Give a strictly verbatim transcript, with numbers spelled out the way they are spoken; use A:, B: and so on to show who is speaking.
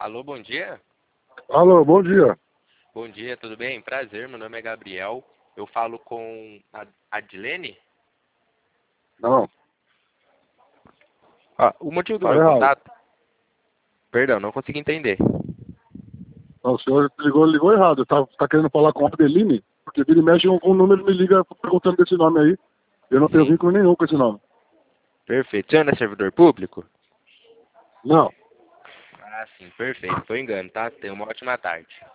A: Alô, bom dia?
B: Alô, bom dia.
A: Bom dia, tudo bem? Prazer, meu nome é Gabriel. Eu falo com a Adilene?
B: Não,
A: Ah, o motivo do
B: tá
A: meu
B: errado.
A: contato... Perdão, não consegui entender.
B: Não, o senhor ligou, ligou errado. Tá, tá querendo falar com a Adeline? Porque vira e mexe um, um número me liga perguntando desse nome aí. Eu não tenho
A: Sim,
B: vínculo nenhum com esse nome.
A: perfeito. O senhor não é servidor público?
B: Não.
A: Ah, sim, perfeito. Foi engano, tá? Tenha uma ótima tarde.